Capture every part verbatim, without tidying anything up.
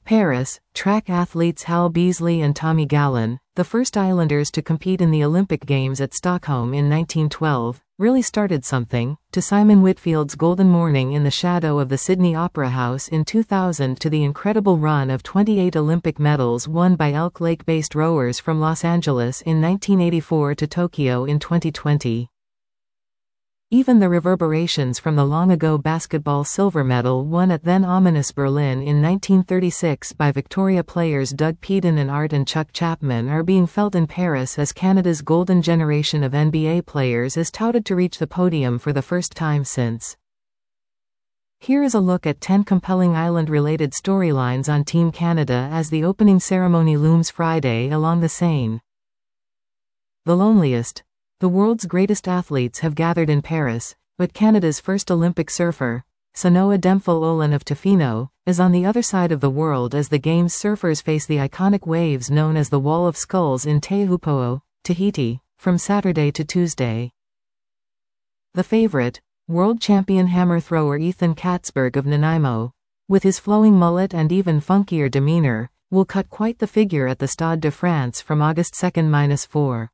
Paris, track athletes Hal Beasley and Tommy Gallen, the first islanders to compete in the Olympic Games at Stockholm in nineteen twelve, really started something, to Simon Whitfield's Golden Morning in the shadow of the Sydney Opera House in two thousand to the incredible run of twenty-eight Olympic medals won by Elk Lake-based rowers from Los Angeles in nineteen eighty-four to Tokyo in twenty twenty. Even the reverberations from the long-ago basketball silver medal won at then ominous Berlin in nineteen thirty-six by Victoria players Doug Peden and Art and Chuck Chapman are being felt in Paris as Canada's golden generation of N B A players is touted to reach the podium for the first time since. Here is a look at ten compelling island-related storylines on Team Canada as the opening ceremony looms Friday along the Seine. The loneliest. The world's greatest athletes have gathered in Paris, but Canada's first Olympic surfer, Sanoa Demphel-Olin of Tofino, is on the other side of the world as the Games surfers face the iconic waves known as the Wall of Skulls in Tehupo'o, Tahiti, from Saturday to Tuesday. The favorite, world champion hammer thrower Ethan Katzberg of Nanaimo, with his flowing mullet and even funkier demeanor, will cut quite the figure at the Stade de France from August second to fourth.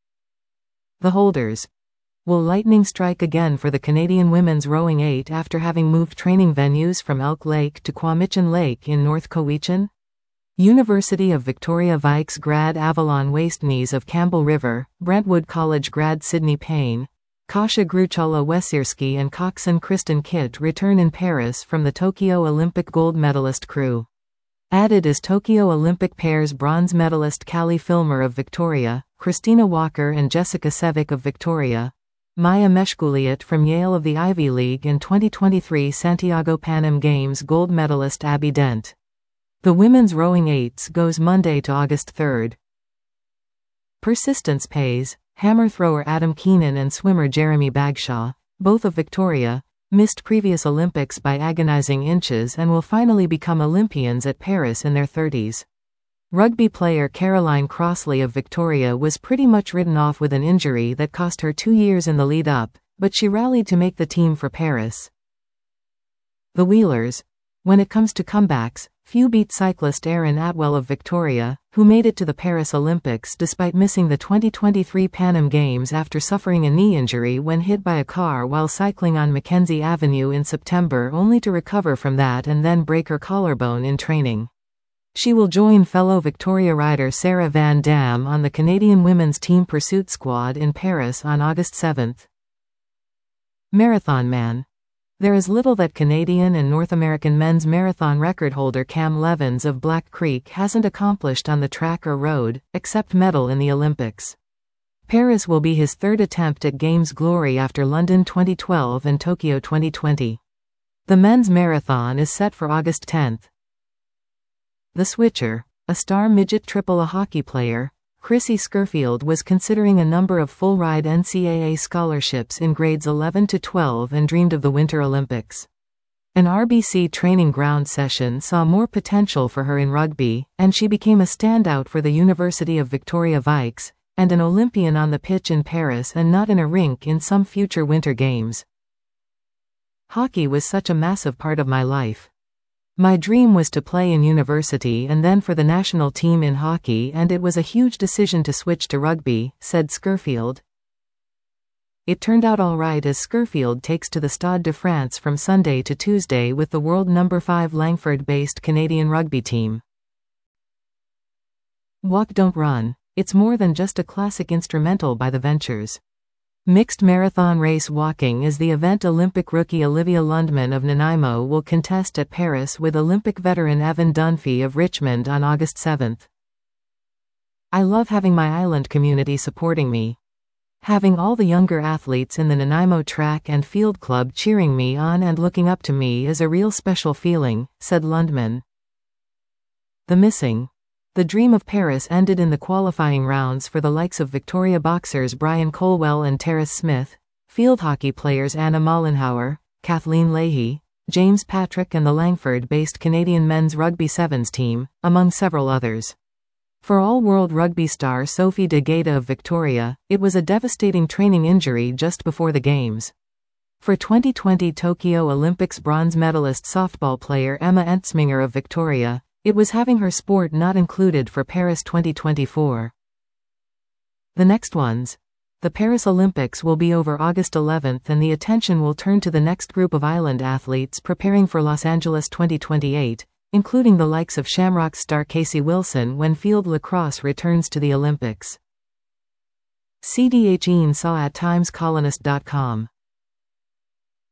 The holders. Will lightning strike again for the Canadian women's rowing eight after having moved training venues from Elk Lake to Quamichin Lake in North Cowichan? University of Victoria Vikes grad Avalon Wasteknees of Campbell River, Brentwood College grad Sydney Payne, Kasia Gruchala Wesierski and coxswain Kristen Kitt return in Paris from the Tokyo Olympic gold medalist crew. Added is Tokyo Olympic pairs bronze medalist Callie Filmer of Victoria, Christina Walker and Jessica Sevick of Victoria, Maya Meshkuliet from Yale of the Ivy League and twenty twenty-three Santiago Pan Am Games gold medalist Abby Dent. The women's rowing eights goes Monday to August third. Persistence pays. Hammer thrower Adam Keenan and swimmer Jeremy Bagshaw, both of Victoria, missed previous Olympics by agonizing inches and will finally become Olympians at Paris in their thirties. Rugby player Caroline Crossley of Victoria was pretty much written off with an injury that cost her two years in the lead-up, but she rallied to make the team for Paris. The Wheelers. When it comes to comebacks, few beat cyclist Erin Atwell of Victoria, who made it to the Paris Olympics despite missing the twenty twenty-three Pan Am Games after suffering a knee injury when hit by a car while cycling on Mackenzie Avenue in September, only to recover from that and then break her collarbone in training. She will join fellow Victoria rider Sarah Van Dam on the Canadian women's team pursuit squad in Paris on August seventh. Marathon man. There is little that Canadian and North American men's marathon record holder Cam Levins of Black Creek hasn't accomplished on the track or road, except medal in the Olympics. Paris will be his third attempt at Games glory after London twenty twelve and Tokyo twenty twenty. The men's marathon is set for August tenth. The Switcher, a star midget triple A hockey player, Chrissy Scurfield was considering a number of full-ride N C double A scholarships in grades eleven to twelve and dreamed of the Winter Olympics. An R B C training ground session saw more potential for her in rugby, and she became a standout for the University of Victoria Vikes, and an Olympian on the pitch in Paris and not in a rink in some future Winter Games. Hockey was such a massive part of my life. My dream was to play in university and then for the national team in hockey, and it was a huge decision to switch to rugby, said Scurfield. It turned out all right as Scurfield takes to the Stade de France from Sunday to Tuesday with the world number five Langford-based Canadian rugby team. Walk Don't Run. It's more than just a classic instrumental by the Ventures. Mixed marathon race walking is the event Olympic rookie Olivia Lundman of Nanaimo will contest at Paris with Olympic veteran Evan Dunphy of Richmond on August seventh. I love having my island community supporting me. Having all the younger athletes in the Nanaimo track and field club cheering me on and looking up to me is a real special feeling, said Lundman. The missing. The dream of Paris ended in the qualifying rounds for the likes of Victoria boxers Brian Colwell and Terrace Smith, field hockey players Anna Mollenhauer, Kathleen Leahy, James Patrick and the Langford-based Canadian men's rugby sevens team, among several others. For all-world rugby star Sophie de Gaeta of Victoria, it was a devastating training injury just before the Games. For twenty twenty Tokyo Olympics bronze medalist softball player Emma Entzminger of Victoria, It was having her sport not included for Paris twenty twenty-four. The next ones. The Paris Olympics will be over August eleventh and the attention will turn to the next group of island athletes preparing for Los Angeles twenty twenty-eight, including the likes of Shamrock star Casey Wilson when field lacrosse returns to the Olympics. C D H E N saw at times colonist dot com.